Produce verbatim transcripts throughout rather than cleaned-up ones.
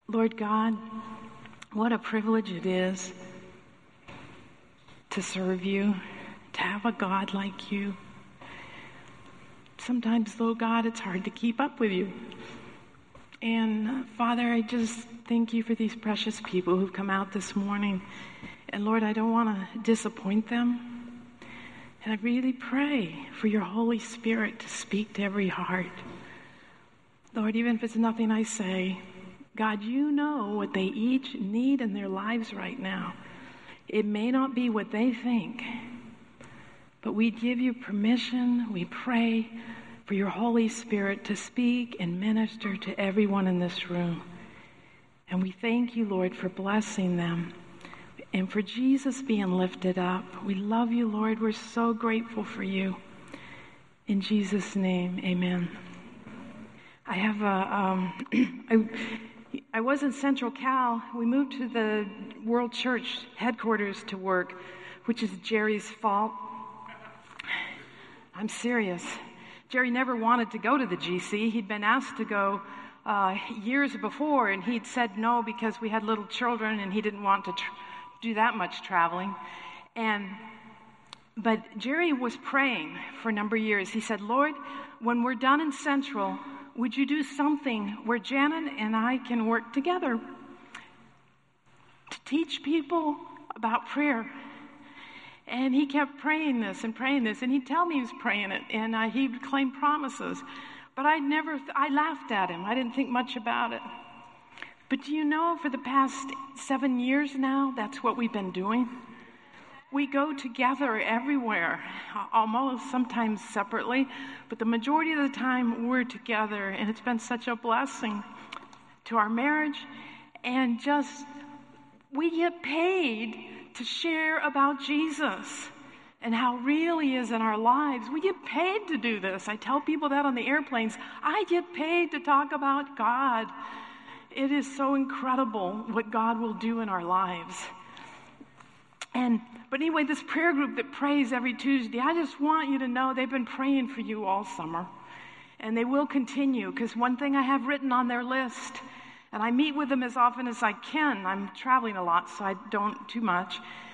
Lord God, what a privilege it is to serve you, to have a God like you. Sometimes, though, God, it's hard to keep up with you. And uh, Father, I just thank you for these precious people who've come out this morning. And Lord, I don't want to disappoint them. And I really pray for your Holy Spirit to speak to every heart. Lord, even if it's nothing I say, God, you know what they each need in their lives right now. It may not be what they think, but we give you permission. We pray for your Holy Spirit to speak and minister to everyone in this room. And we thank you, Lord, for blessing them and for Jesus being lifted up. We love you, Lord. We're so grateful for you. In Jesus' name, amen. I have a, um, I, I was in Central Cal. We moved to the World Church headquarters to work, which is Jerry's fault. I'm serious. Jerry never wanted to go to the G C. He'd been asked to go uh, years before, and he'd said no because we had little children, and he didn't want to tr- do that much traveling. And but Jerry was praying for a number of years. He said, Lord, when we're done in Central, would you do something where Janet and I can work together to teach people about prayer? And he kept praying this and praying this, and he'd tell me he was praying it, and uh, he would claim promises. But I never, th- I laughed at him. I didn't think much about it. But do you know, for the past seven years now, that's what we've been doing. We go together everywhere, almost sometimes separately, but the majority of the time we're together, and it's been such a blessing to our marriage. And just, we get paid to share about Jesus and how real he is in our lives. We get paid to do this. I tell people that on the airplanes. I get paid to talk about God. It is so incredible what God will do in our lives. And but anyway, this prayer group that prays every Tuesday, I just want you to know they've been praying for you all summer. And they will continue, because one thing I have written on their list, and I meet with them as often as I can, I'm traveling a lot, so I don't too much,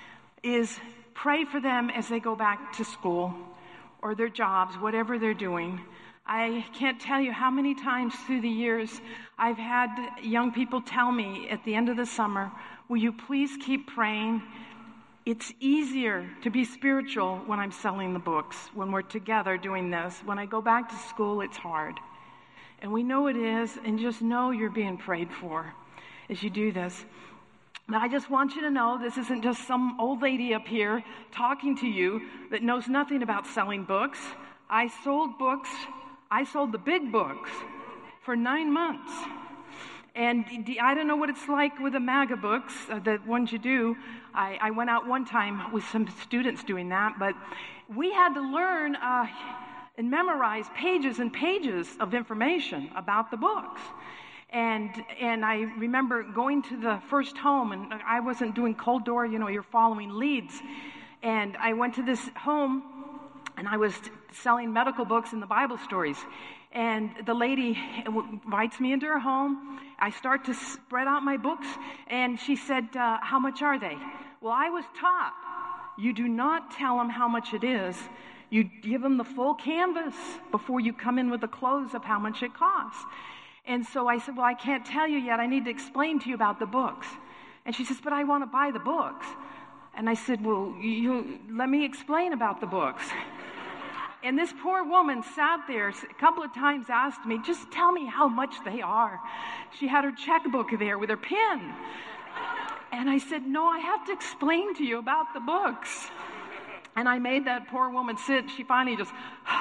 is pray for them as they go back to school or their jobs, whatever they're doing. I can't tell you how many times through the years I've had young people tell me at the end of the summer, will you please keep praying? It's easier to be spiritual when I'm selling the books, when we're together doing this. When I go back to school, it's hard. And we know it is, and just know you're being prayed for as you do this. But I just want you to know this isn't just some old lady up here talking to you that knows nothing about selling books. I sold books. I sold the big books for nine months. And I don't know what it's like with the MAGA books, uh, the ones you do. I, I went out one time with some students doing that, but we had to learn uh, and memorize pages and pages of information about the books. And and I remember going to the first home, and I wasn't doing cold door, you know, you're following leads. And I went to this home, and I was selling medical books and the Bible stories. And the lady invites me into her home. I start to spread out my books, and she said, uh, how much are they? Well, I was taught, you do not tell them how much it is. You give them the full canvas before you come in with the close of how much it costs. And so I said, well, I can't tell you yet. I need to explain to you about the books. And she says, but I want to buy the books. And I said, well, you, let me explain about the books. And this poor woman sat there a couple of times, asked me, just tell me how much they are. She had her checkbook there with her pen. And I said, no, I have to explain to you about the books. And I made that poor woman sit. She finally just,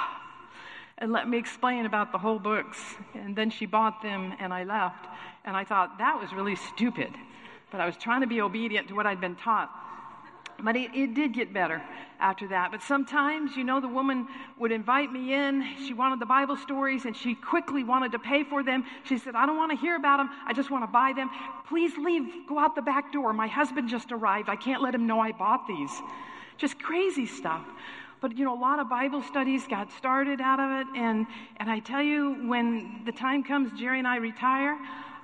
and let me explain about the whole books. And then she bought them, and I left. And I thought, that was really stupid. But I was trying to be obedient to what I'd been taught. But it, it did get better after that. But sometimes, you know, the woman would invite me in. She wanted the Bible stories, and she quickly wanted to pay for them. She said, I don't want to hear about them. I just want to buy them. Please leave. Go out the back door. My husband just arrived. I can't let him know I bought these. Just crazy stuff. But, you know, a lot of Bible studies got started out of it. And, and I tell you, when the time comes, Jerry and I retire,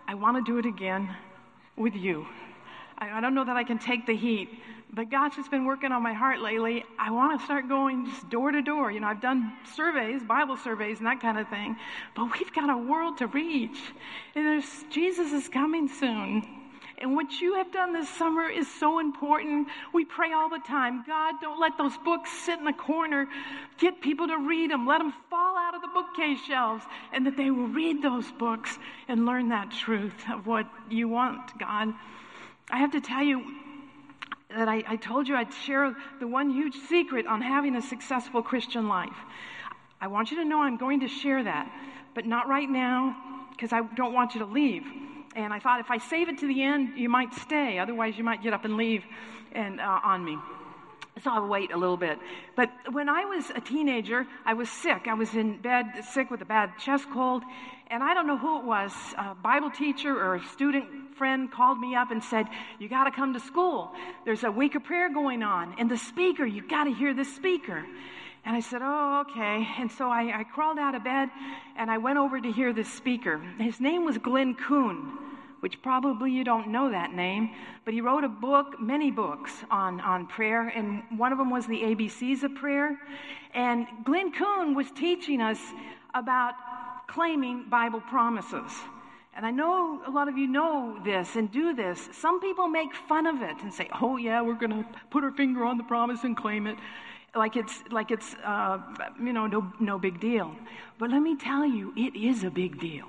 I want to do it again with you. I, I don't know that I can take the heat, but God's just been working on my heart lately. I want to start going just door to door. You know, I've done surveys, Bible surveys, and that kind of thing, but we've got a world to reach, and there's, Jesus is coming soon. And what you have done this summer is so important. We pray all the time, God, don't let those books sit in the corner. Get people to read them. Let them fall out of the bookcase shelves, and that they will read those books and learn that truth of what you want, God. I have to tell you that I, I told you I'd share the one huge secret on having a successful Christian life. I want you to know I'm going to share that, but not right now, because I don't want you to leave. And I thought if I save it to the end, you might stay. Otherwise, you might get up and leave and uh, on me. So I'll wait a little bit. But when I was a teenager, I was sick. I was in bed sick with a bad chest cold. And I don't know who it was, a Bible teacher or a student friend called me up and said, you got to come to school. There's a week of prayer going on. And the speaker, you got to hear the speaker. And I said, oh, okay. And so I, I crawled out of bed, and I went over to hear this speaker. His name was Glenn Kuhn, which probably you don't know that name, but he wrote a book, many books on, on prayer, and one of them was the A B Cs of prayer. And Glenn Kuhn was teaching us about claiming Bible promises. And I know a lot of you know this and do this. Some people make fun of it and say, oh, yeah, we're going to put our finger on the promise and claim it. Like it's, like it's, uh, you know, no, no big deal. But let me tell you, it is a big deal.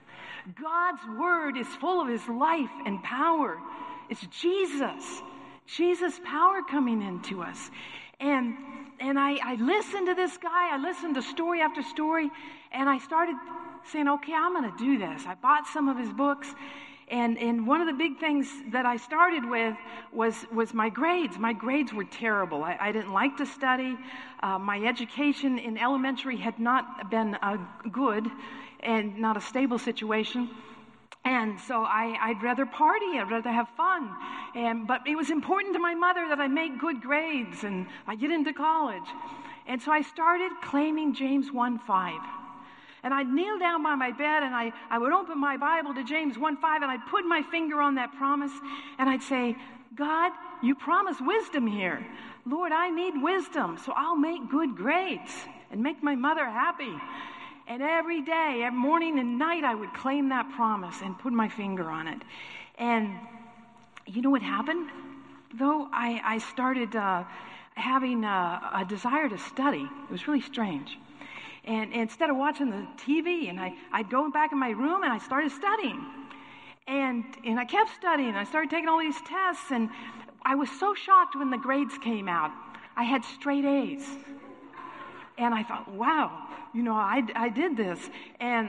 God's word is full of his life and power. It's Jesus. Jesus' power coming into us. And, and I, I listened to this guy. I listened to story after story. And I started saying, okay, I'm going to do this. I bought some of his books. And, and one of the big things that I started with was, was my grades. My grades were terrible. I, I didn't like to study. Uh, my education in elementary had not been uh, good and not a stable situation. And so I, I'd rather party. I'd rather have fun. And, but it was important to my mother that I make good grades and I get into college. And so I started claiming James one five. And I'd kneel down by my bed, and I, I would open my Bible to James one five, and I'd put my finger on that promise, and I'd say, God, you promise wisdom here. Lord, I need wisdom, so I'll make good grades and make my mother happy. And every day, every morning and night, I would claim that promise and put my finger on it. And you know what happened? Though I, I started uh, having a, a desire to study. It was really strange. And, and instead of watching the T V, and I, I'd go back in my room and I started studying. And, and I kept studying. I started taking all these tests, and I was so shocked when the grades came out. I had straight A's. And I thought, wow, you know, I, I did this. And,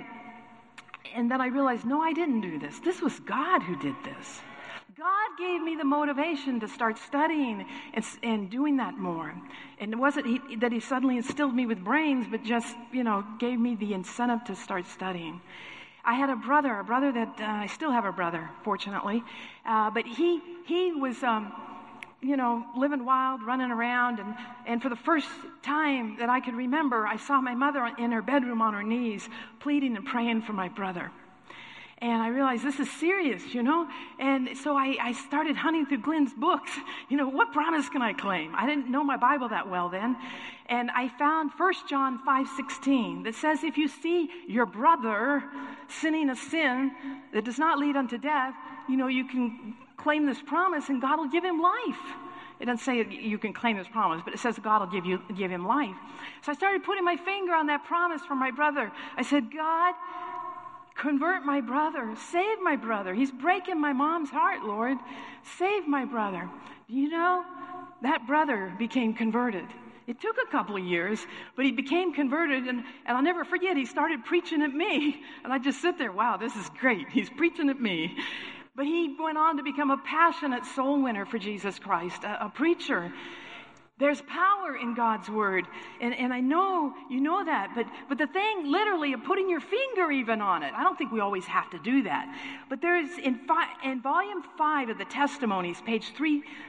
and then I realized, no, I didn't do this. This was God who did this. God gave me the motivation to start studying and, and doing that more. And it wasn't he, that he suddenly instilled me with brains, but just, you know, gave me the incentive to start studying. I had a brother, a brother that, uh, I still have a brother, fortunately, uh, but he he was, um, you know, living wild, running around, and, and for the first time that I could remember, I saw my mother in her bedroom on her knees, pleading and praying for my brother. And I realized this is serious, you know? And so I, I started hunting through Glenn's books. You know, what promise can I claim? I didn't know my Bible that well then. And I found First John five sixteen that says, if you see your brother sinning a sin that does not lead unto death, you know, you can claim this promise and God will give him life. It doesn't say you can claim this promise, but it says God will give you give him life. So I started putting my finger on that promise for my brother. I said, God, convert my brother. Save my brother. He's breaking my mom's heart, Lord. Save my brother. You know, that brother became converted. It took a couple of years, but he became converted, and, and I'll never forget, he started preaching at me. And I just sit there, wow, this is great. He's preaching at me. But he went on to become a passionate soul winner for Jesus Christ, a, a preacher. There's power in God's word, and, and I know you know that, but, but the thing literally of putting your finger even on it, I don't think we always have to do that. But there's, in, fi- in volume five of the Testimonies, page three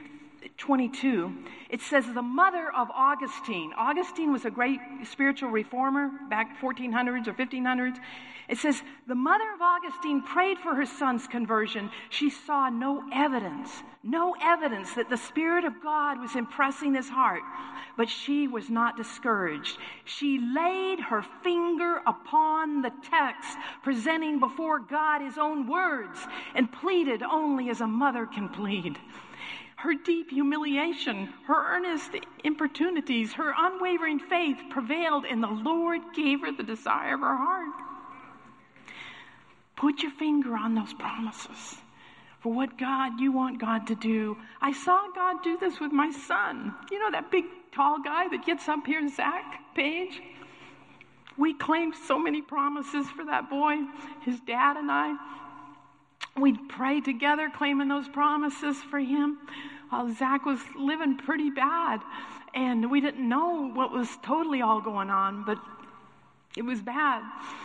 twenty-two, it says the mother of Augustine. Augustine was a great spiritual reformer back fourteen hundreds or fifteen hundreds. It says the mother of Augustine prayed for her son's conversion. She saw no evidence, no evidence that the Spirit of God was impressing his heart. But she was not discouraged. She laid her finger upon the text, presenting before God his own words, and pleaded only as a mother can plead. Her deep humiliation, her earnest importunities, her unwavering faith prevailed, and the Lord gave her the desire of her heart. Put your finger on those promises for what God, you want God to do. I saw God do this with my son. You know that big, tall guy that gets up here, Zach Page? We claimed so many promises for that boy, his dad and I. We'd pray together, claiming those promises for him. Uh, Zach was living pretty bad, and we didn't know what was totally all going on, but it was bad.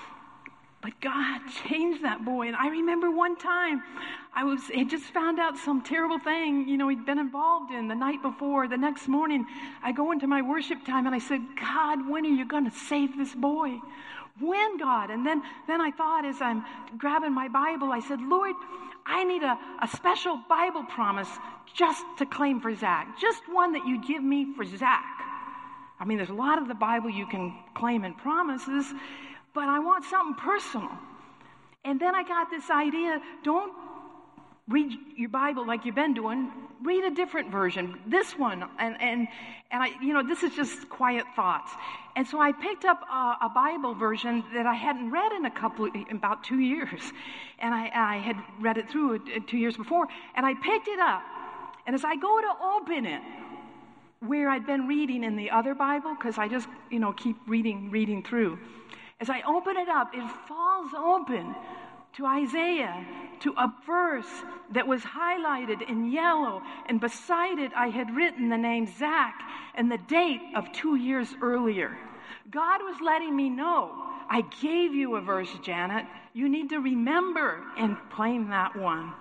But God changed that boy. And I remember one time, I was had just found out some terrible thing, you know, he'd been involved in the night before. The next morning, I go into my worship time, and I said, God, when are you going to save this boy? When, God? And then, then I thought, as I'm grabbing my Bible, I said, Lord, I need a, a special Bible promise just to claim for Zach. Just one that you give me for Zach. I mean, there's a lot of the Bible you can claim in promises, but I want something personal. And then I got this idea, don't read your Bible like you've been doing. Read a different version, this one. And, and, and I, you know, this is just quiet thoughts. And so I picked up a, a Bible version that I hadn't read in a couple, in about two years. And I, I had read it through two years before. And I picked it up. And as I go to open it, where I'd been reading in the other Bible, because I just, you know, keep reading, reading through. As I open it up, it falls open to Isaiah, to a verse that was highlighted in yellow, and beside it I had written the name Zach and the date of two years earlier. God was letting me know, I gave you a verse, Janet. You need to remember and claim that one.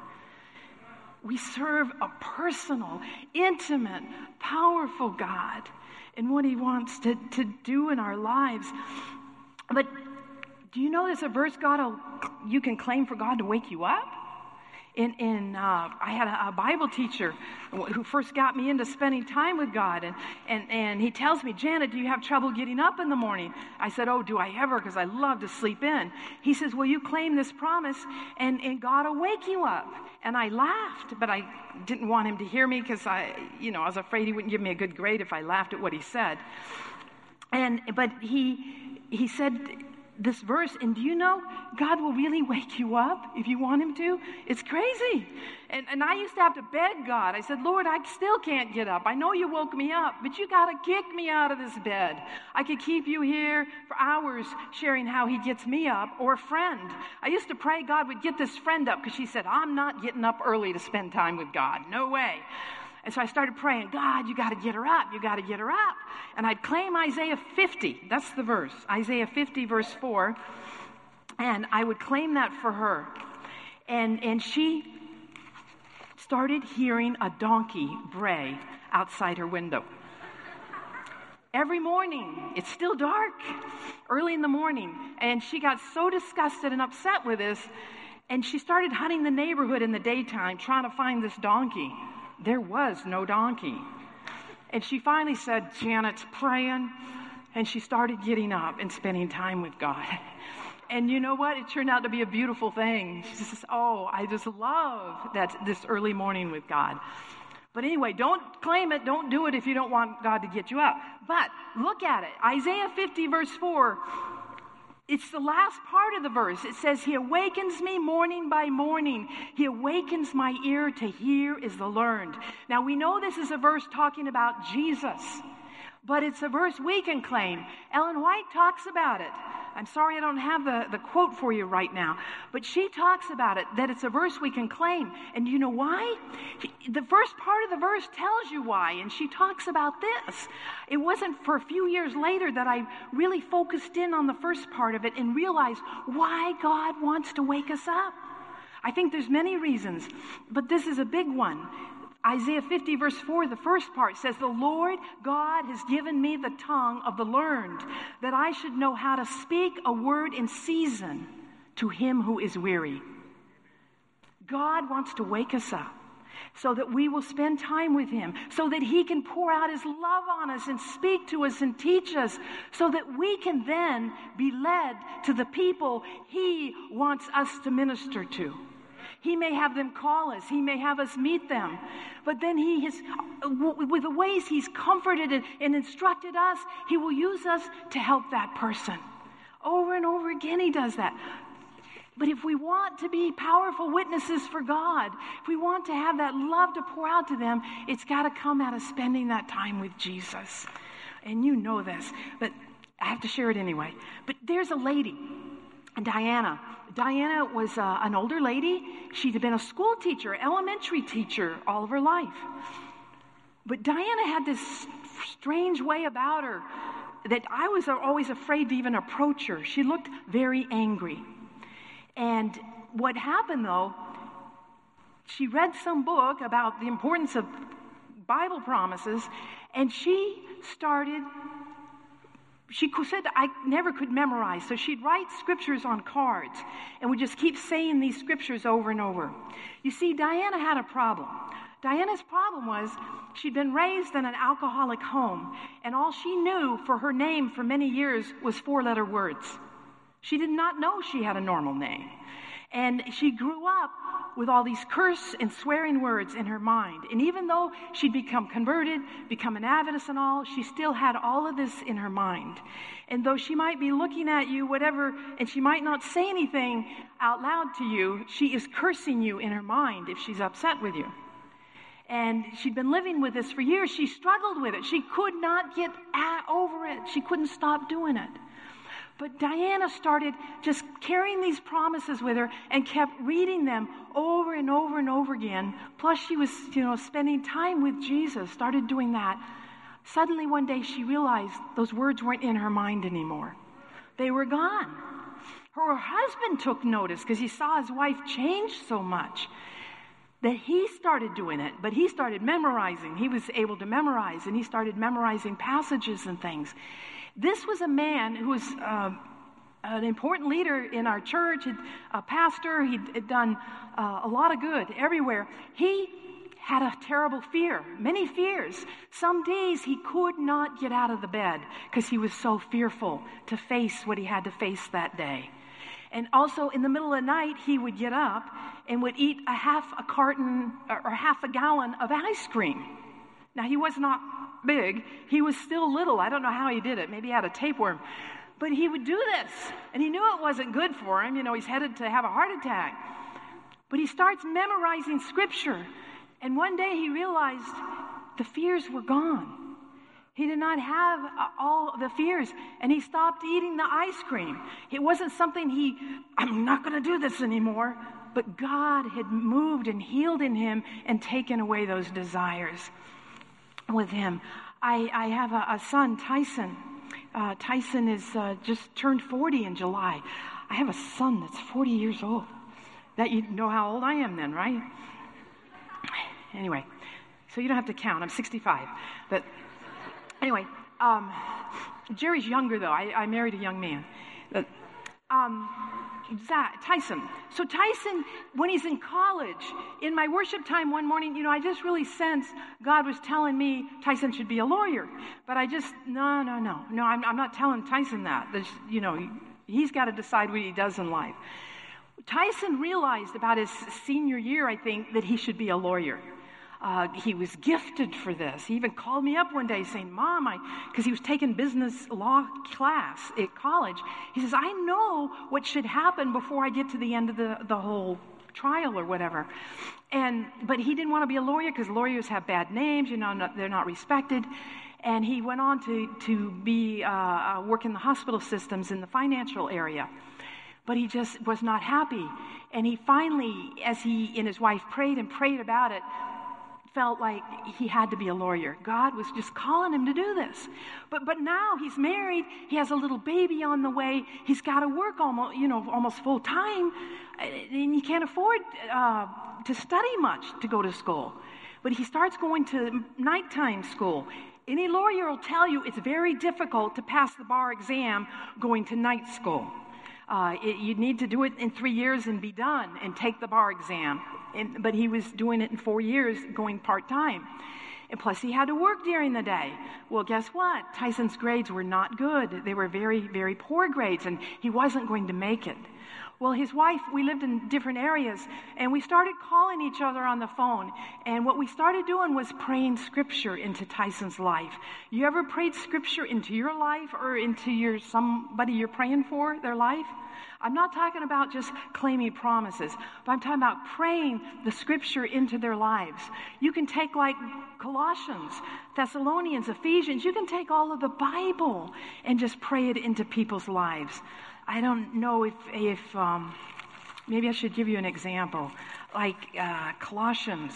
We serve a personal, intimate, powerful God in what he wants to, to do in our lives. But do you know there's a verse God will, you can claim for God to wake you up? In, in uh, I had a, a Bible teacher who first got me into spending time with God, and, and, and he tells me, Janet, do you have trouble getting up in the morning? I said, oh, do I ever? Because I love to sleep in. He says, well, you claim this promise, and, and God will wake you up. And I laughed, but I didn't want him to hear me because I, you know, I was afraid he wouldn't give me a good grade if I laughed at what he said. And but he he said this verse, and do you know, God will really wake you up if you want him to? It's crazy. And, and I used to have to beg God. I said, Lord, I still can't get up. I know you woke me up, but you got to kick me out of this bed. I could keep you here for hours sharing how he gets me up, or a friend. I used to pray God would get this friend up because she said, I'm not getting up early to spend time with God. No way. And so I started praying, God, you got to get her up. You got to get her up. And I'd claim Isaiah fifty. That's the verse. Isaiah fifty, verse four. And I would claim that for her. And, and she started hearing a donkey bray outside her window. Every morning, it's still dark, early in the morning. And she got so disgusted and upset with this. And she started hunting the neighborhood in the daytime, trying to find this donkey. There was no donkey. And she finally said, Janet's praying. And she started getting up and spending time with God. And you know what? It turned out to be a beautiful thing. She says, oh, I just love that this early morning with God. But anyway, don't claim it. Don't do it if you don't want God to get you up. But look at it. Isaiah fifty, verse four. It's the last part of the verse. It says, he awakens me morning by morning. He awakens my ear to hear is the learned. Now, we know this is a verse talking about Jesus, but it's a verse we can claim. Ellen White talks about it. I'm sorry I don't have the, the quote for you right now, but she talks about it, that it's a verse we can claim. And you know why? The first part of the verse tells you why, and she talks about this. It wasn't for a few years later that I really focused in on the first part of it and realized why God wants to wake us up. I think there's many reasons, but this is a big one. Isaiah fifty verse four, the first part says, the Lord God has given me the tongue of the learned, that I should know how to speak a word in season to him who is weary. God wants to wake us up so that we will spend time with him, so that he can pour out his love on us and speak to us and teach us, so that we can then be led to the people he wants us to minister to. He may have them call us. He may have us meet them. But then he has, with the ways he's comforted and instructed us, he will use us to help that person. Over and over again he does that. But if we want to be powerful witnesses for God, if we want to have that love to pour out to them, it's got to come out of spending that time with Jesus. And you know this, but I have to share it anyway. But there's a lady, Diana. Diana was uh, an older lady. She'd been a school teacher, elementary teacher all of her life. But Diana had this strange way about her that I was always afraid to even approach her. She looked very angry. And what happened, though, she read some book about the importance of Bible promises, and she started, she said, I never could memorize, so she'd write scriptures on cards and would just keep saying these scriptures over and over. You see, Diana had a problem. Diana's problem was she'd been raised in an alcoholic home, and all she knew for her name for many years was four-letter words. She did not know she had a normal name. And she grew up with all these curse and swearing words in her mind. And even though she'd become converted, become an Adventist and all, she still had all of this in her mind. And though she might be looking at you, whatever, and she might not say anything out loud to you, she is cursing you in her mind if she's upset with you. And she'd been living with this for years. She struggled with it. She could not get at, over it. She couldn't stop doing it. But Diana started just carrying these promises with her and kept reading them over and over and over again. Plus she was, you know, spending time with Jesus, started doing that. Suddenly one day she realized those words weren't in her mind anymore. They were gone. Her husband took notice because he saw his wife change so much that he started doing it, but he started memorizing. He was able to memorize, and he started memorizing passages and things. This was a man who was uh, an important leader in our church, a pastor. He'd done uh, a lot of good everywhere. He had a terrible fear, many fears. Some days he could not get out of the bed because he was so fearful to face what he had to face that day. And also in the middle of the night, he would get up and would eat a half a carton or half a gallon of ice cream. Now, he was not big. He was still little. I don't know how he did it. Maybe he had a tapeworm. But he would do this. And he knew it wasn't good for him. You know, he's headed to have a heart attack. But he starts memorizing scripture. And one day he realized the fears were gone. He did not have all the fears. And he stopped eating the ice cream. It wasn't something he, I'm not going to do this anymore. But God had moved and healed in him and taken away those desires with him. I, I have a, a son, Tyson. Uh, Tyson is uh, just turned forty in July. I have a son that's forty years old. That you know how old I am then, right? Anyway, so you don't have to count. I'm sixty-five. But anyway, um, Jerry's younger though. I, I married a young man. But, um, Zach, Tyson. So Tyson, when he's in college, in my worship time one morning, you know, I just really sensed God was telling me Tyson should be a lawyer. But I just, no, no, no. No, I'm, I'm not telling Tyson that. There's, you know, he, he's got to decide what he does in life. Tyson realized about his senior year, I think, that he should be a lawyer. Uh, he was gifted for this. He even called me up one day saying, Mom, I, because he was taking business law class at college. He says, I know what should happen before I get to the end of the, the whole trial or whatever. And, but he didn't want to be a lawyer because lawyers have bad names, you know, not, they're not respected. And he went on to, to be, uh, work in the hospital systems in the financial area. But he just was not happy. And he finally, as he and his wife prayed and prayed about it, felt like he had to be a lawyer. God was just calling him to do this. But but now he's married. He has a little baby on the way. He's got to work almost, you know, almost full time, and he can't afford uh, to study much to go to school. But he starts going to nighttime school. Any lawyer will tell you it's very difficult to pass the bar exam going to night school. Uh, it, you need to do it in three years and be done and take the bar exam. And, but he was doing it in four years, going part-time. And plus he had to work during the day. Well, guess what? Tyson's grades were not good. They were very, very poor grades, and he wasn't going to make it. Well, his wife, we lived in different areas, and we started calling each other on the phone. And what we started doing was praying scripture into Tyson's life. You ever prayed scripture into your life or into your somebody you're praying for, their life? I'm not talking about just claiming promises, but I'm talking about praying the scripture into their lives. You can take like Colossians, Thessalonians, Ephesians. You can take all of the Bible and just pray it into people's lives. I don't know if, if um, maybe I should give you an example. Like uh, Colossians,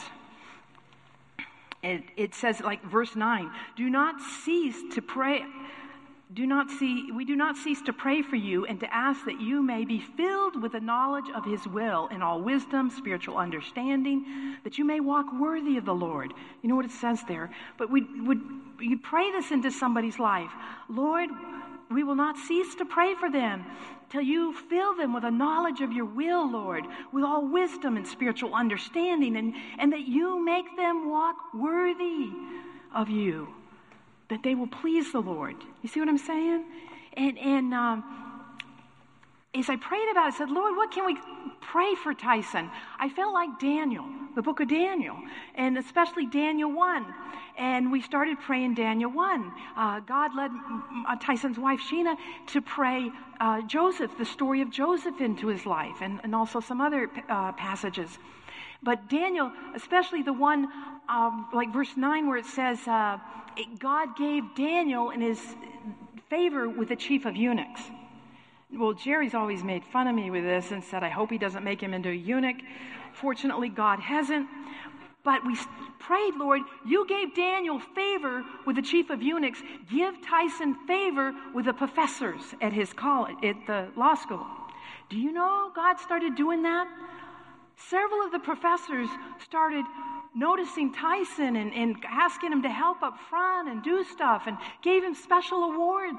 it, it says like verse nine, do not cease to pray. Do not see, we do not cease to pray for you and to ask that you may be filled with the knowledge of his will in all wisdom, spiritual understanding, that you may walk worthy of the Lord. You know what it says there? But we would you pray this into somebody's life. Lord, we will not cease to pray for them till you fill them with a knowledge of your will, Lord, with all wisdom and spiritual understanding, and, and that you make them walk worthy of you, that they will please the Lord. You see what I'm saying? And, and um, as I prayed about it, I said, Lord, what can we pray for Tyson? I felt like Daniel, the book of Daniel, and especially Daniel one. And we started praying Daniel one. Uh, God led uh, Tyson's wife, Sheena, to pray uh, Joseph, the story of Joseph into his life, and, and also some other uh, passages. But Daniel, especially the one, um, like verse nine, where it says, uh, it, God gave Daniel in his favor with the chief of eunuchs. Well, Jerry's always made fun of me with this and said, I hope he doesn't make him into a eunuch. Fortunately, God hasn't. But we prayed, Lord, you gave Daniel favor with the chief of eunuchs. Give Tyson favor with the professors at his college, at the law school. Do you know God started doing that? Several of the professors started noticing Tyson and, and asking him to help up front and do stuff, and gave him special awards.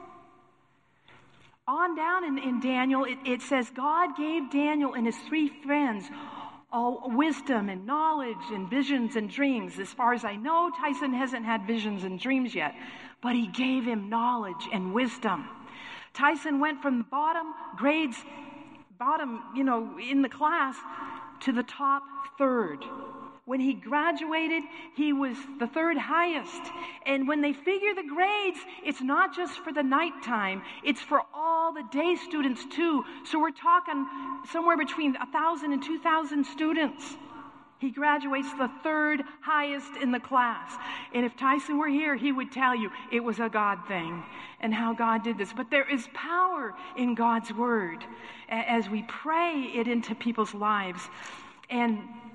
On down in, in Daniel, it, it says God gave Daniel and his three friends all wisdom and knowledge and visions and dreams. As far as I know, Tyson hasn't had visions and dreams yet, but he gave him knowledge and wisdom. Tyson went from the bottom grades, bottom, you know, in the class, to the top third. When he graduated, he was the third highest. And when they figure the grades, it's not just for the nighttime, it's for all the day students too. So we're talking somewhere between one thousand and two thousand students. He graduates the third highest in the class. And if Tyson were here, he would tell you it was a God thing and how God did this. But there is power in God's word as we pray it into people's lives. And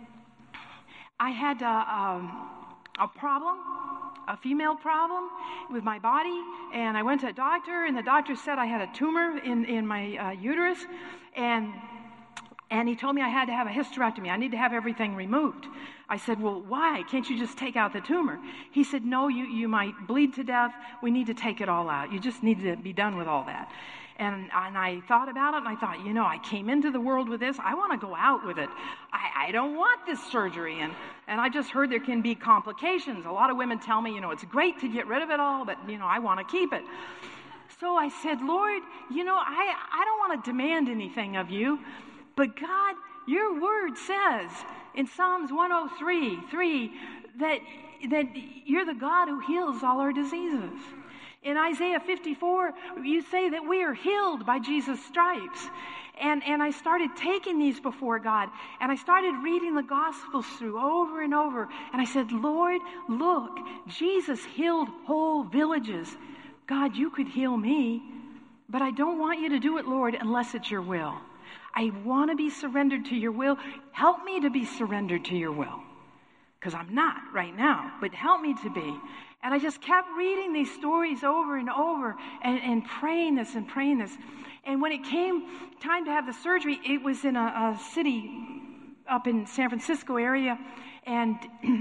I had a, um, a problem, a female problem with my body, and I went to a doctor, and the doctor said I had a tumor in, in my uh, uterus, and and he told me I had to have a hysterectomy. I need to have everything removed. I said, well, why? Can't you just take out the tumor? He said, no, you, you might bleed to death. We need to take it all out. You just need to be done with all that. And, and I thought about it, and I thought, you know, I came into the world with this. I want to go out with it. I, I don't want this surgery. And, and I just heard there can be complications. A lot of women tell me, you know, it's great to get rid of it all, but, you know, I want to keep it. So I said, Lord, you know, I, I don't want to demand anything of you, but God, your word says in Psalms one oh three, three, that, that you're the God who heals all our diseases. In Isaiah fifty-four, you say that we are healed by Jesus' stripes. And, and I started taking these before God, and I started reading the Gospels through over and over. And I said, Lord, look, Jesus healed whole villages. God, you could heal me, but I don't want you to do it, Lord, unless it's your will. I want to be surrendered to your will. Help me to be surrendered to your will. because I'm not right now, but help me to be. And I just kept reading these stories over and over and, and praying this and praying this. And when it came time to have the surgery, it was in a, a city up in San Francisco area, and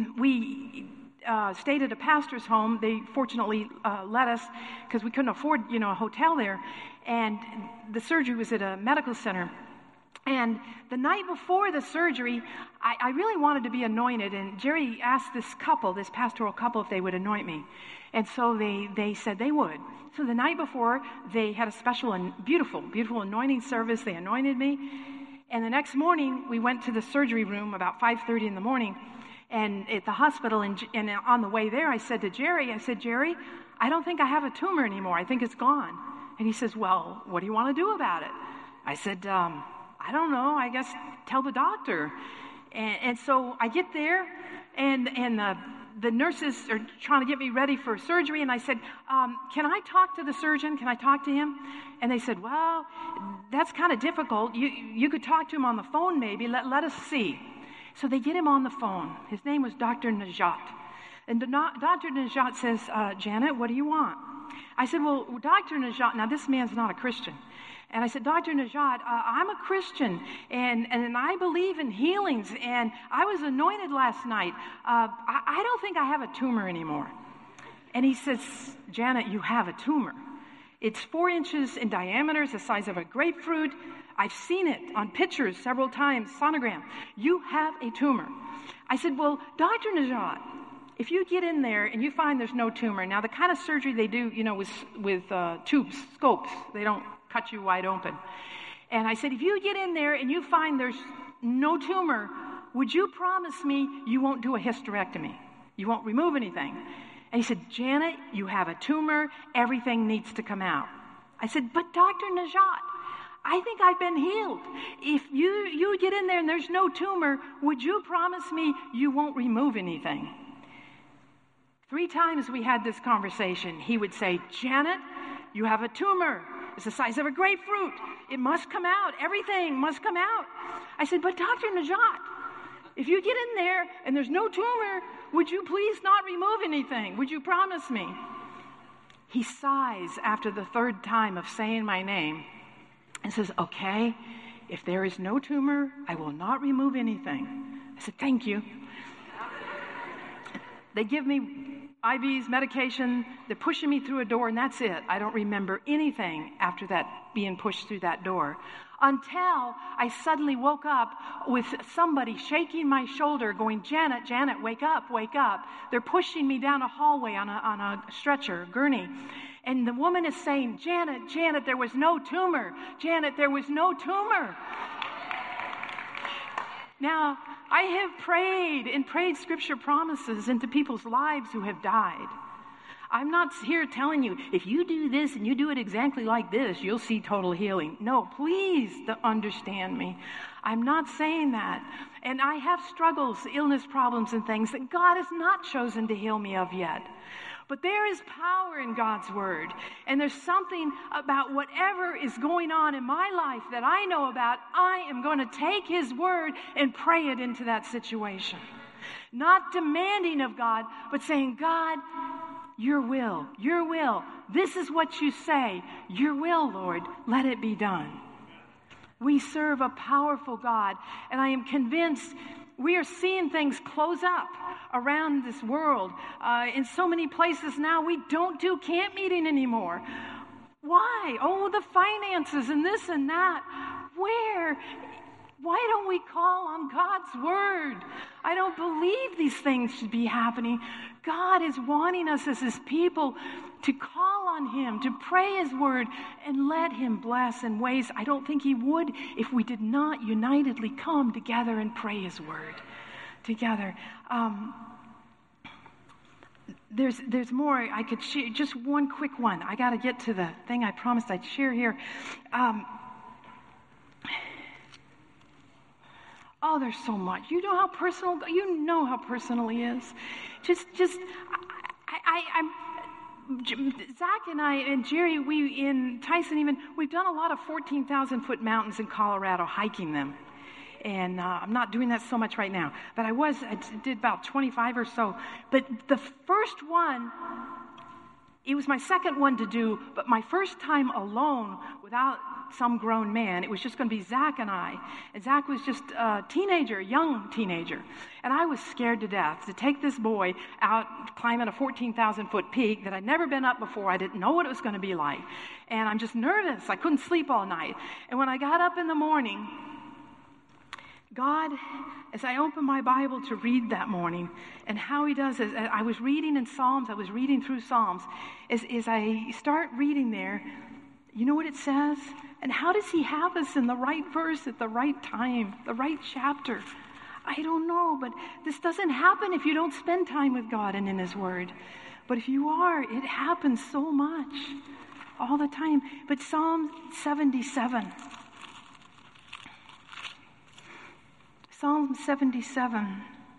we uh, stayed at a pastor's home. They fortunately uh, let us because we couldn't afford, you know, a hotel there. And the surgery was at a medical center. And the night before the surgery, I, I really wanted to be anointed. And Jerry asked this couple, this pastoral couple, if they would anoint me. And so they, they said they would. So the night before, they had a special and beautiful, beautiful anointing service. They anointed me. And the next morning, we went to the surgery room about five thirty in the morning. And at the hospital, and, and on the way there, I said to Jerry, I said, Jerry, I don't think I have a tumor anymore. I think it's gone. And he says, well, what do you want to do about it? I said, um... I don't know, I guess tell the doctor. And, and so I get there, and and the, the nurses are trying to get me ready for surgery, and I said, um, can I talk to the surgeon? Can I talk to him? And they said, well, that's kind of difficult. You you could talk to him on the phone maybe. Let, let us see. So they get him on the phone. His name was Doctor Najat. And Doctor Najat says, uh, Janet, what do you want? I said, well, Doctor Najat, now this man's not a Christian. And I said, Doctor Najat, uh, I'm a Christian, and, and I believe in healings, and I was anointed last night. Uh, I, I don't think I have a tumor anymore. And he says, Janet, you have a tumor. It's four inches in diameter, it's the size of a grapefruit. I've seen it on pictures several times, sonogram. You have a tumor. I said, well, Doctor Najat, if you get in there and you find there's no tumor, now the kind of surgery they do, you know, with, with uh, tubes, scopes, they don't cut you wide open. And I said, if you get in there and you find there's no tumor, would you promise me you won't do a hysterectomy? You won't remove anything? And he said, Janet, you have a tumor. Everything needs to come out. I said, but Doctor Najat, I think I've been healed. If you, you get in there and there's no tumor, would you promise me you won't remove anything? Three times we had this conversation. He would say, Janet, you have a tumor. It's the size of a grapefruit. It must come out. Everything must come out. I said, but Doctor Najat, if you get in there and there's no tumor, would you please not remove anything? Would you promise me? He sighs after the third time of saying my name and says, okay, if there is no tumor, I will not remove anything. I said, thank you. They give me I Vs, medication, they're pushing me through a door, and that's it. I don't remember anything after that, being pushed through that door. Until I suddenly woke up with somebody shaking my shoulder, going, Janet, Janet, wake up, wake up. They're pushing me down a hallway on a, on a stretcher, gurney. And the woman is saying, Janet, Janet, there was no tumor. Janet, there was no tumor. Now, I have prayed and prayed scripture promises into people's lives who have died. I'm not here telling you, if you do this and you do it exactly like this, you'll see total healing. No, please understand me. I'm not saying that. And I have struggles, illness problems and things that God has not chosen to heal me of yet. But there is power in God's word. And there's something about whatever is going on in my life that I know about. I am going to take his word and pray it into that situation. Not demanding of God, but saying, God, your will, your will. This is what you say. Your will, Lord, let it be done. We serve a powerful God. And I am convinced we are seeing things close up around this world. Uh, in so many places now, we don't do camp meeting anymore. Why? Oh, the finances and this and that. Where? Why don't we call on God's word? I don't believe these things should be happening. God is wanting us as his people to call on him, to pray his word, and let him bless in ways I don't think he would if we did not unitedly come together and pray his word together. Um, there's there's more I could share. Just one quick one. I got to get to the thing I promised I'd share here. Um, Oh, there's so much. You know how personal, you know how personal he is. Just, just, I, I, I'm, Zach and I and Jerry, we, in Tyson even, we've done a lot of fourteen thousand foot mountains in Colorado, hiking them. and uh, I'm not doing that so much right now. But I was, I did about twenty-five or so. But the first one, it was my second one to do, but my first time alone without some grown man. It was just going to be Zach and I. And Zach was just a teenager, a young teenager. And I was scared to death to take this boy out climbing a fourteen thousand foot peak that I'd never been up before. I didn't know what it was going to be like. And I'm just nervous. I couldn't sleep all night. And when I got up in the morning, God, as I opened my Bible to read that morning, and how he does it, I was reading in Psalms, I was reading through Psalms. As, as I start reading there, you know what it says? And how does he have us in the right verse at the right time, the right chapter? I don't know, but this doesn't happen if you don't spend time with God and in his word. But if you are, it happens so much, all the time. But Psalm seventy-seven. Psalm seventy-seven.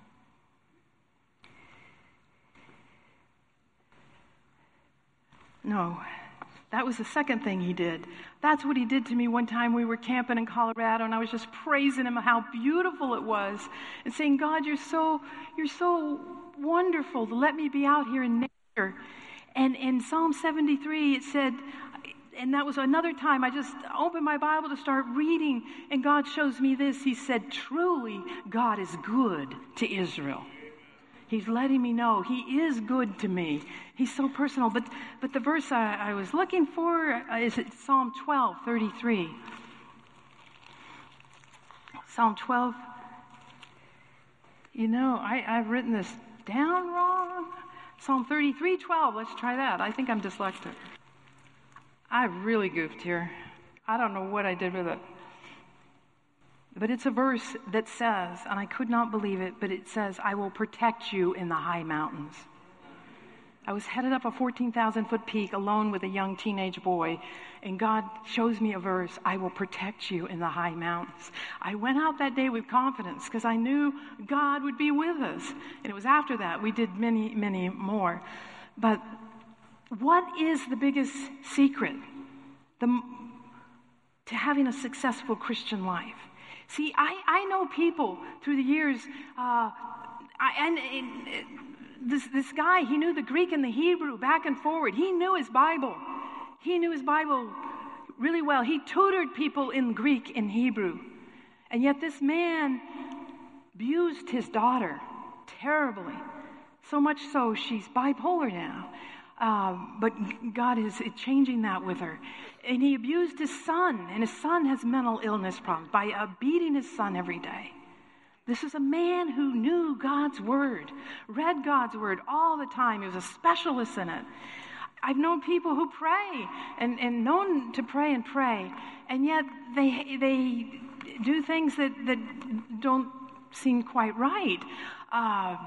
No, that was the second thing he did. That's what he did to me one time. We were camping in Colorado, and I was just praising him how beautiful it was, and saying, God, you're so you're so wonderful to let me be out here in nature. And in Psalm seventy-three, it said, and that was another time I just opened my Bible to start reading, and God shows me this. He said, truly, God is good to Israel. He's letting me know he is good to me. He's so personal. But but the verse I, I was looking for is Psalm twelve thirty-three. Psalm twelve. You know, I, I've written this down wrong. Psalm thirty-three twelve. Let's try that. I think I'm dyslexic. I really goofed here. I don't know what I did with it. But it's a verse that says, and I could not believe it, but it says, I will protect you in the high mountains. I was headed up a fourteen thousand foot peak alone with a young teenage boy, and God shows me a verse, I will protect you in the high mountains. I went out that day with confidence because I knew God would be with us. And it was after that we did many, many more. But what is the biggest secret the, to having a successful Christian life? See, I, I know people through the years, uh, I, and, and this, this guy, he knew the Greek and the Hebrew back and forward. He knew his Bible. He knew his Bible really well. He tutored people in Greek and Hebrew. And yet this man abused his daughter terribly. So much so she's bipolar now. Uh, but God is changing that with her. And he abused his son, and his son has mental illness problems by uh, beating his son every day. This is a man who knew God's word, read God's word all the time. He was a specialist in it. I've known people who pray and, and known to pray and pray, and yet they they do things that, that don't seem quite right. Uh,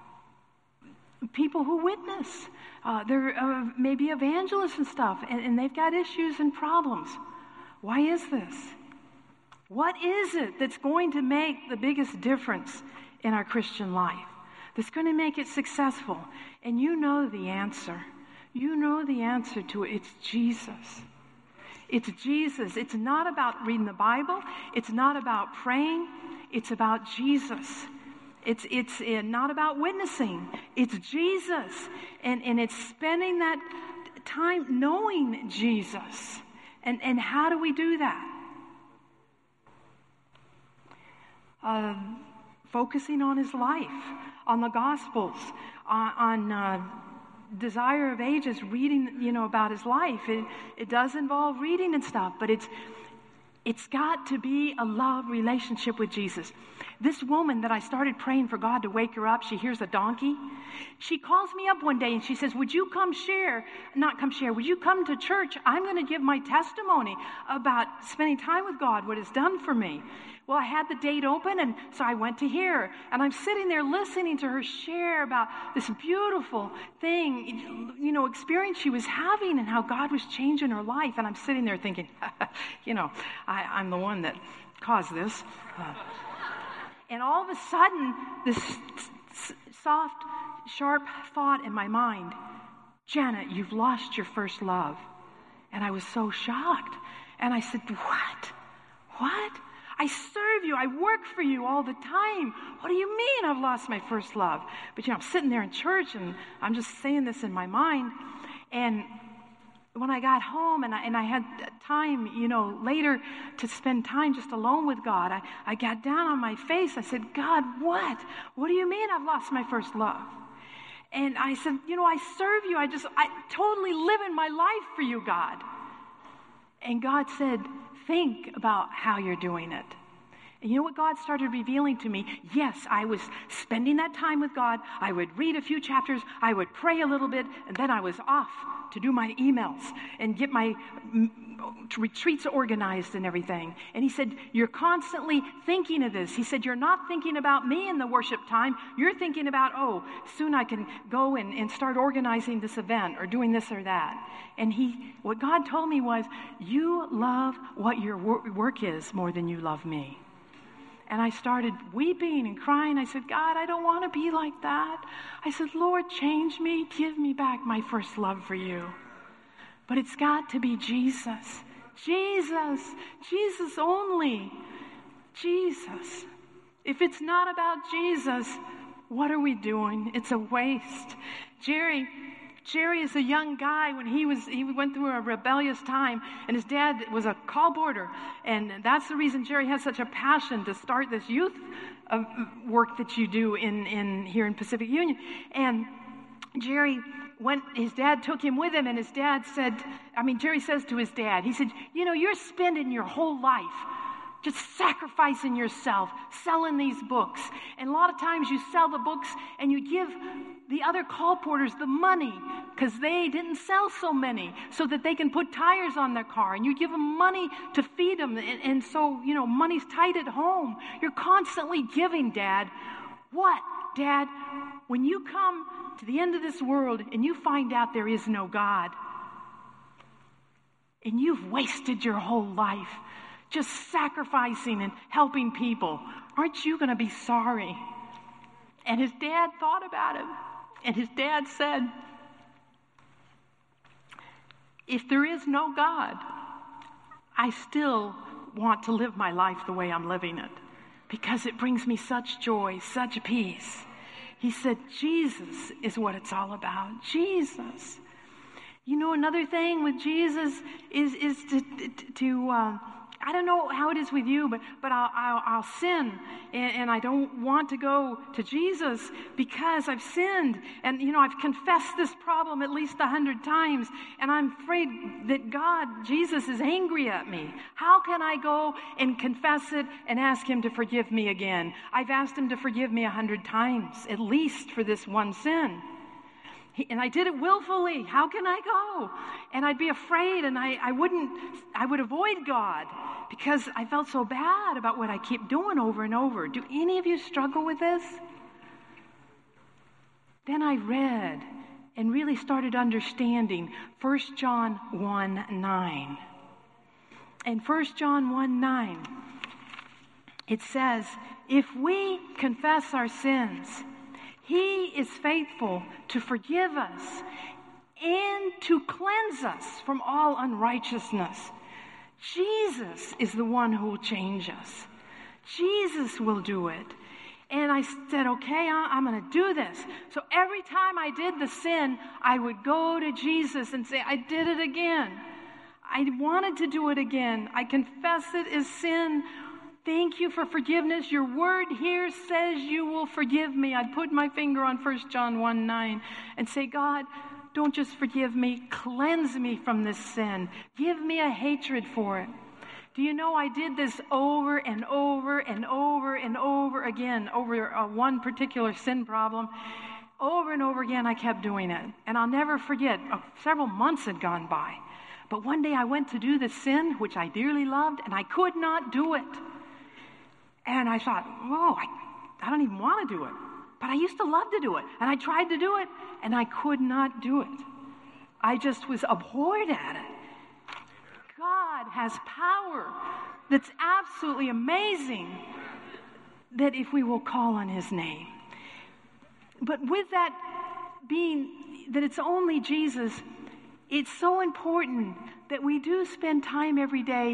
people who witness. Uh, they're uh, maybe evangelists and stuff, and, and they've got issues and problems. Why is this? What is it that's going to make the biggest difference in our Christian life? That's going to make it successful? And you know the answer. You know the answer to it. It's Jesus. It's Jesus. It's not about reading the Bible. It's not about praying. It's about Jesus. It's it's not about witnessing. It's Jesus. And, and it's spending that time knowing Jesus. And, and how do we do that? Uh, focusing on his life, on the Gospels, on, on uh, Desire of Ages, reading, you know, about his life. It, it does involve reading and stuff, but it's it's got to be a love relationship with Jesus. This woman that I started praying for God to wake her up, she hears a donkey. She calls me up one day and she says, would you come share, not come share, would you come to church? I'm going to give my testimony about spending time with God, what it's done for me. Well, I had the date open, and so I went to hear her. And I'm sitting there listening to her share about this beautiful thing, you know, experience she was having and how God was changing her life. And I'm sitting there thinking, you know, I, I'm the one that caused this. Uh, and all of a sudden, this s- soft, sharp thought in my mind, Janet, you've lost your first love. And I was so shocked. And I said, what? What? I serve you. I work for you all the time. What do you mean I've lost my first love? But, you know, I'm sitting there in church, and I'm just saying this in my mind. And when I got home and I, and I had time, you know, later to spend time just alone with God, I, I got down on my face. I said, God, what? What do you mean I've lost my first love? And I said, you know, I serve you. I just, I totally live in my life for you, God. And God said, think about how you're doing it. And you know what God started revealing to me? Yes, I was spending that time with God. I would read a few chapters. I would pray a little bit. And then I was off to do my emails and get my retreats organized and everything. And he said, you're constantly thinking of this. He said, you're not thinking about me in the worship time. You're thinking about, oh, soon I can go and, and start organizing this event or doing this or that. And he, what God told me was, you love what your work is more than you love me. And I started weeping and crying. I said, God, I don't want to be like that. I said, Lord, change me. Give me back my first love for you. But it's got to be Jesus. Jesus. Jesus only. Jesus. If it's not about Jesus, what are we doing? It's a waste. Jerry... Jerry is a young guy. When he was, he went through a rebellious time, and his dad was a call boarder, and that's the reason Jerry has such a passion to start this youth uh, work that you do in, in here in Pacific Union. And Jerry, when his dad took him with him, and his dad said, I mean, Jerry says to his dad, he said, you know, you're spending your whole life just sacrificing yourself, selling these books. And a lot of times you sell the books and you give the other call porters the money because they didn't sell so many so that they can put tires on their car. And you give them money to feed them. And, and so, you know, money's tight at home. You're constantly giving, Dad. What, Dad? When you come to the end of this world and you find out there is no God and you've wasted your whole life just sacrificing and helping people, aren't you going to be sorry? And his dad thought about it. And his dad said, if there is no God, I still want to live my life the way I'm living it because it brings me such joy, such peace. He said, Jesus is what it's all about. Jesus. You know, another thing with Jesus is, is to, to, to uh, I don't know how it is with you, but, but I'll, I'll, I'll sin, and, and I don't want to go to Jesus because I've sinned. And, you know, I've confessed this problem at least a hundred times, and I'm afraid that God, Jesus, is angry at me. How can I go and confess it and ask him to forgive me again? I've asked him to forgive me a hundred times, at least for this one sin. And I did it willfully. How can I go? And I'd be afraid, and I, I wouldn't, I would avoid God because I felt so bad about what I keep doing over and over. Do any of you struggle with this? Then I read and really started understanding First John one nine. In First John one nine, it says, if we confess our sins, he is faithful to forgive us and to cleanse us from all unrighteousness. Jesus is the one who will change us. Jesus will do it. And I said, okay, I'm going to do this. So every time I did the sin, I would go to Jesus and say, I did it again. I wanted to do it again. I confess it as sin. Thank you for forgiveness. Your word here says you will forgive me. I'd put my finger on First John one nine and say, God, don't just forgive me. Cleanse me from this sin. Give me a hatred for it. Do you know I did this over and over and over and over again over uh, one particular sin problem? Over and over again, I kept doing it. And I'll never forget, uh, several months had gone by. But one day I went to do the sin, which I dearly loved, and I could not do it. And I thought, whoa, I, I don't even want to do it. But I used to love to do it. And I tried to do it, and I could not do it. I just was abhorred at it. God has power that's absolutely amazing, that if we will call on his name. But with that being, that it's only Jesus, it's so important that we do spend time every day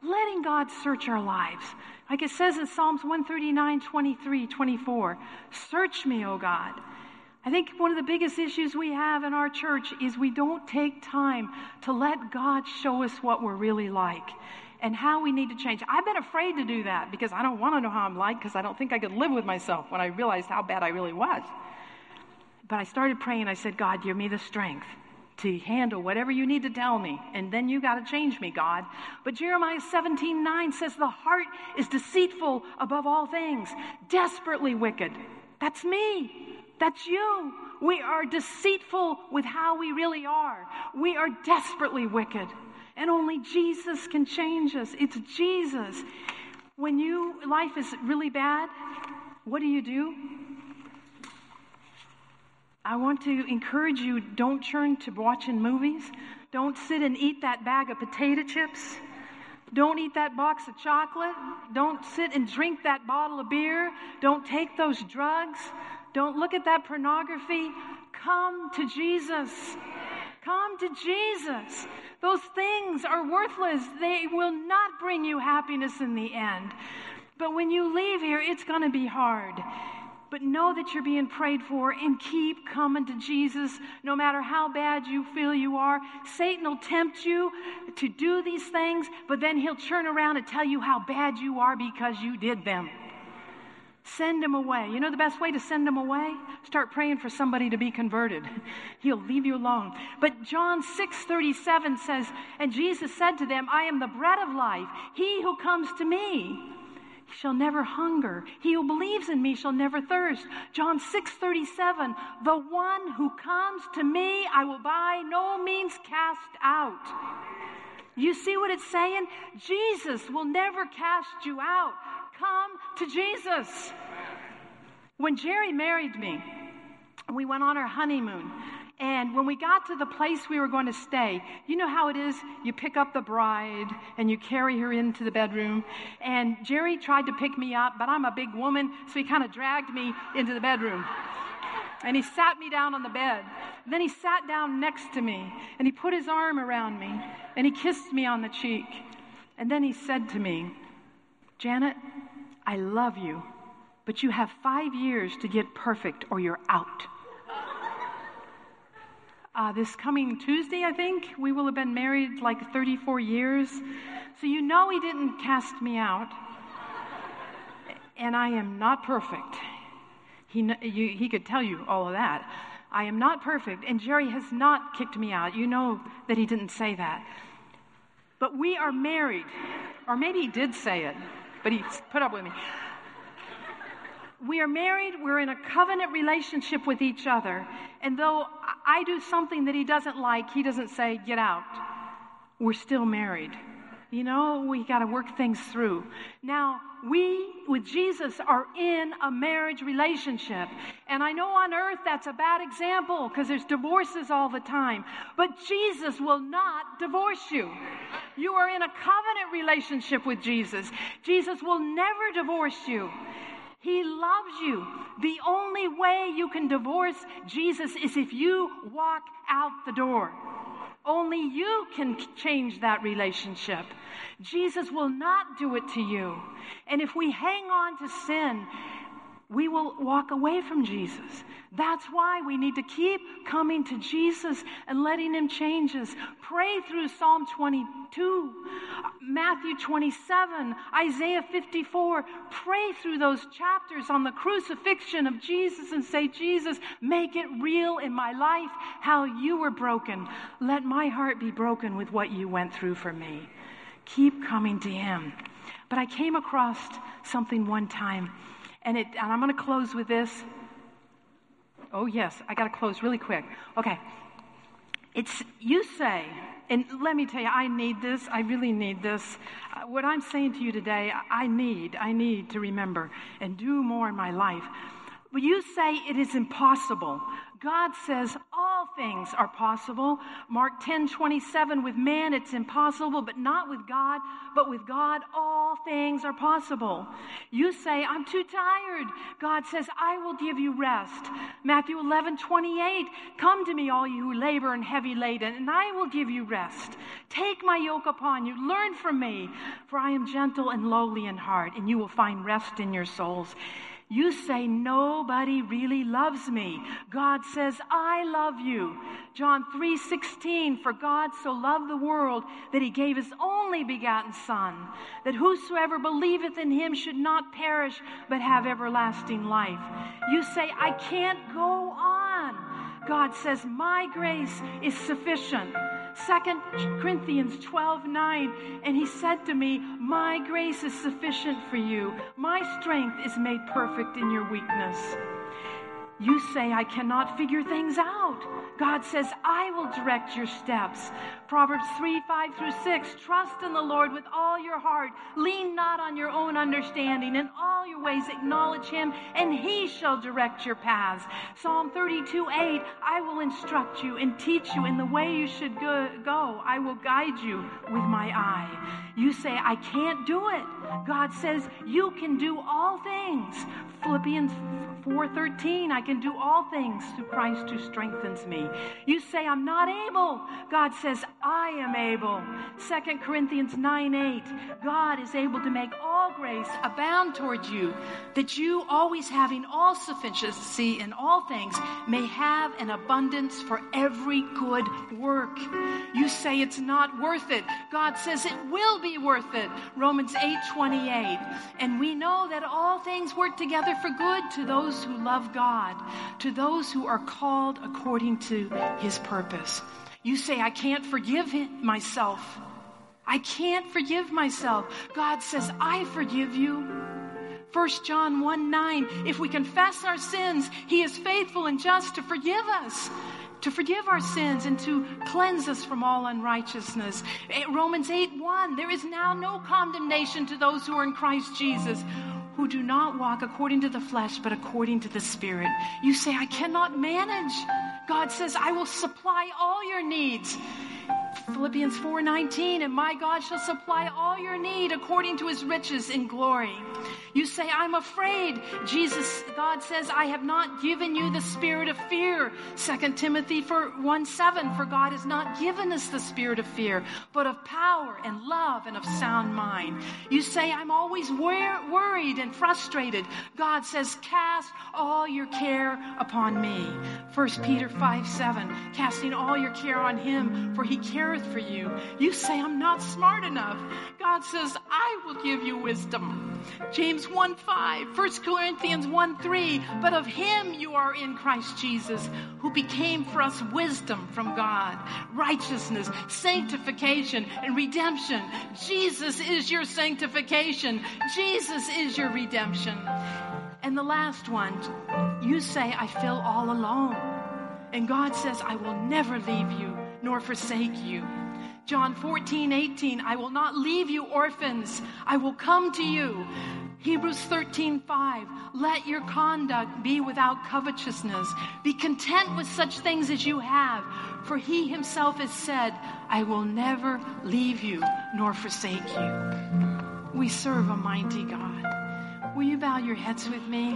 letting God search our lives. Like it says in Psalms one thirty-nine, twenty-three, twenty-four, search me, O God. I think one of the biggest issues we have in our church is we don't take time to let God show us what we're really like and how we need to change. I've been afraid to do that because I don't want to know how I'm like, because I don't think I could live with myself when I realized how bad I really was. But I started praying. I said, God, give me the strength to handle whatever you need to tell me, and then you got to change me, God. But Jeremiah seventeen nine says the heart is deceitful above all things, desperately wicked. That's me. That's you. We are deceitful with how we really are. We are desperately wicked, and only Jesus can change us. It's Jesus. When you life is really bad, what do you do? I want to encourage you, don't turn to watching movies. Don't sit and eat that bag of potato chips. Don't eat that box of chocolate. Don't sit and drink that bottle of beer. Don't take those drugs. Don't look at that pornography. Come to Jesus. Come to Jesus. Those things are worthless. They will not bring you happiness in the end. But when you leave here, it's going to be hard. But know that you're being prayed for and keep coming to Jesus no matter how bad you feel you are. Satan will tempt you to do these things, but then he'll turn around and tell you how bad you are because you did them. Send him away. You know the best way to send him away? Start praying for somebody to be converted. He'll leave you alone. But John six thirty-seven says, and Jesus said to them, I am the bread of life. He who comes to me shall never hunger. He who believes in me shall never thirst. John six thirty-seven, the one who comes to me I will by no means cast out. You see what it's saying? Jesus will never cast you out. Come to Jesus. When Jerry married me, we went on our honeymoon. And when we got to the place we were going to stay, you know how it is? You pick up the bride and you carry her into the bedroom. And Jerry tried to pick me up, but I'm a big woman, so he kind of dragged me into the bedroom. And he sat me down on the bed. And then he sat down next to me, and he put his arm around me, and he kissed me on the cheek. And then he said to me, Janet, I love you, but you have five years to get perfect or you're out. Uh, this coming Tuesday, I think, we will have been married like thirty-four years. So you know he didn't cast me out. And I am not perfect. He, you, he could tell you all of that. I am not perfect. And Jerry has not kicked me out. You know that he didn't say that. But we are married. Or maybe he did say it, but he put up with me. We are married, we're in a covenant relationship with each other. And though I do something that he doesn't like, he doesn't say, get out. We're still married. You know, we got to work things through. Now, we, with Jesus, are in a marriage relationship. And I know on earth that's a bad example because there's divorces all the time. But Jesus will not divorce you. You are in a covenant relationship with Jesus. Jesus will never divorce you. He loves you. The only way you can divorce Jesus is if you walk out the door. Only you can change that relationship. Jesus will not do it to you. And if we hang on to sin, we will walk away from Jesus. That's why we need to keep coming to Jesus and letting him change us. Pray through Psalm twenty-two, Matthew twenty-seven, Isaiah fifty-four. Pray through those chapters on the crucifixion of Jesus and say, Jesus, make it real in my life how you were broken. Let my heart be broken with what you went through for me. Keep coming to him. But I came across something one time. And, it, and I'm going to close with this. Oh, yes, I got to close really quick. Okay. It's, you say, and let me tell you, I need this. I really need this. Uh, what I'm saying to you today, I need, I need to remember and do more in my life. But you say it is impossible. God says all things are possible. Mark ten twenty-seven, with man it's impossible, but not with God. But with God, all things are possible. You say, I'm too tired. God says, I will give you rest. Matthew eleven twenty-eight, come to me, all you who labor and heavy laden, and I will give you rest. Take my yoke upon you. Learn from me, for I am gentle and lowly in heart, and you will find rest in your souls. You say, nobody really loves me. God says, I love you. John three sixteen, for God so loved the world that he gave his only begotten Son, that whosoever believeth in him should not perish, but have everlasting life. You say, I can't go on. God says, my grace is sufficient. Second Corinthians twelve nine, and he said to me, my grace is sufficient for you. My strength is made perfect in your weakness. You say, I cannot figure things out. God says, I will direct your steps. Proverbs three, five through six, trust in the Lord with all your heart. Lean not on your own understanding. In all your ways acknowledge him, and he shall direct your paths. Psalm thirty-two eight, I will instruct you and teach you in the way you should go. I will guide you with my eye. You say, I can't do it. God says, you can do all things. Philippians four thirteen, I can do all things through Christ who strengthens me. You say, I'm not able. God says, I am able. Second Corinthians nine eight, God is able to make all grace abound toward you, that you, always having all sufficiency in all things, may have an abundance for every good work. You say it's not worth it. God says it will be worth it. Romans eight twenty-eight, and we know that all things work together for good to those who love God, to those who are called according to his purpose. You say, I can't forgive myself. I can't forgive myself. God says, I forgive you. First John one nine, if we confess our sins, he is faithful and just to forgive us, to forgive our sins and to cleanse us from all unrighteousness. Romans eight one, there is now no condemnation to those who are in Christ Jesus, who do not walk according to the flesh, but according to the Spirit. You say, I cannot manage. God says, I will supply all your needs. Philippians four nineteen, and my God shall supply all your need according to his riches in glory. You say, I'm afraid. Jesus, God says, I have not given you the spirit of fear. Second Timothy one seven, for God has not given us the spirit of fear, but of power and love and of sound mind. You say, I'm always wor- worried and frustrated. God says, cast all your care upon me. First Peter five seven, casting all your care on him, for he careth for you. You say, I'm not smart enough. God says, I will give you wisdom. James one five, First Corinthians one three, but of him you are in Christ Jesus, who became for us wisdom from God, righteousness, sanctification, and redemption. Jesus is your sanctification. Jesus is your redemption. And the last one, you say, I feel all alone. And God says, I will never leave you nor forsake you. John fourteen eighteen, I will not leave you orphans. I will come to you. Hebrews thirteen five, let your conduct be without covetousness. Be content with such things as you have. For he himself has said, I will never leave you nor forsake you. We serve a mighty God. Will you bow your heads with me?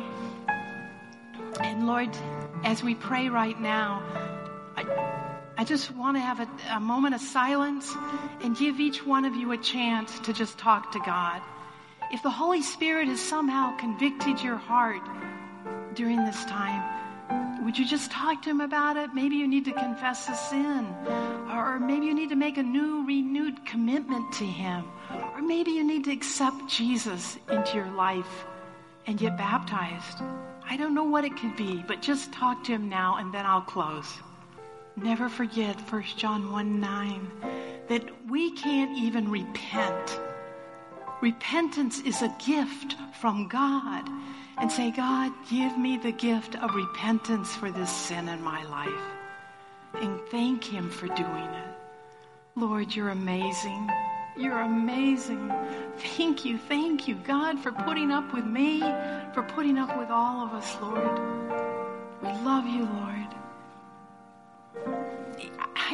And Lord, as we pray right now, I, I just want to have a, a moment of silence and give each one of you a chance to just talk to God. If the Holy Spirit has somehow convicted your heart during this time, would you just talk to him about it? Maybe you need to confess a sin, or maybe you need to make a new, renewed commitment to him, or maybe you need to accept Jesus into your life and get baptized. I don't know what it could be, but just talk to him now, and then I'll close. Never forget First John one nine, that we can't even repent. Repentance is a gift from God. And say, God, give me the gift of repentance for this sin in my life. And thank him for doing it. Lord, you're amazing. You're amazing. Thank you, thank you, God, for putting up with me, for putting up with all of us, Lord. We love you, Lord.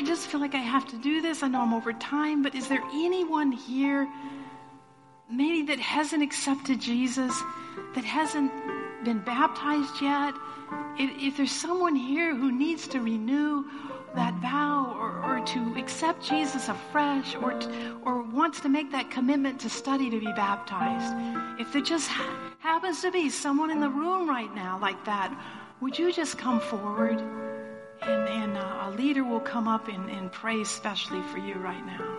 I just feel like I have to do this. I know I'm over time, but is there anyone here maybe that hasn't accepted Jesus, that hasn't been baptized yet? If, if there's someone here who needs to renew that vow or, or to accept Jesus afresh or to, or wants to make that commitment to study to be baptized, if there just ha- happens to be someone in the room right now like that, would you just come forward and, and uh, a leader will come up and, and pray especially for you right now.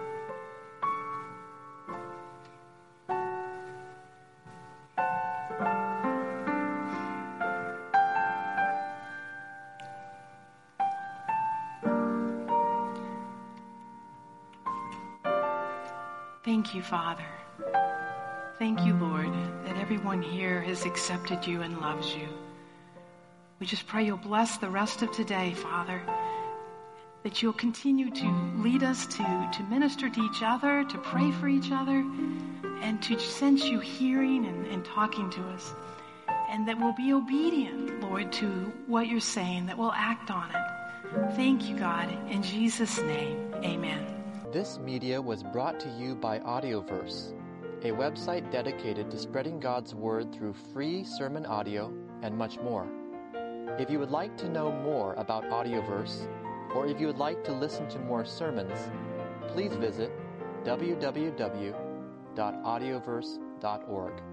Thank you, Father. Thank you, Lord, that everyone here has accepted you and loves you. We just pray you'll bless the rest of today, Father, that you'll continue to lead us to, to minister to each other, to pray for each other, and to sense you hearing and, and talking to us. And that we'll be obedient, Lord, to what you're saying, that we'll act on it. Thank you, God. In Jesus' name, amen. This media was brought to you by Audioverse, a website dedicated to spreading God's Word through free sermon audio and much more. If you would like to know more about Audioverse, or if you would like to listen to more sermons, please visit w w w dot audioverse dot org.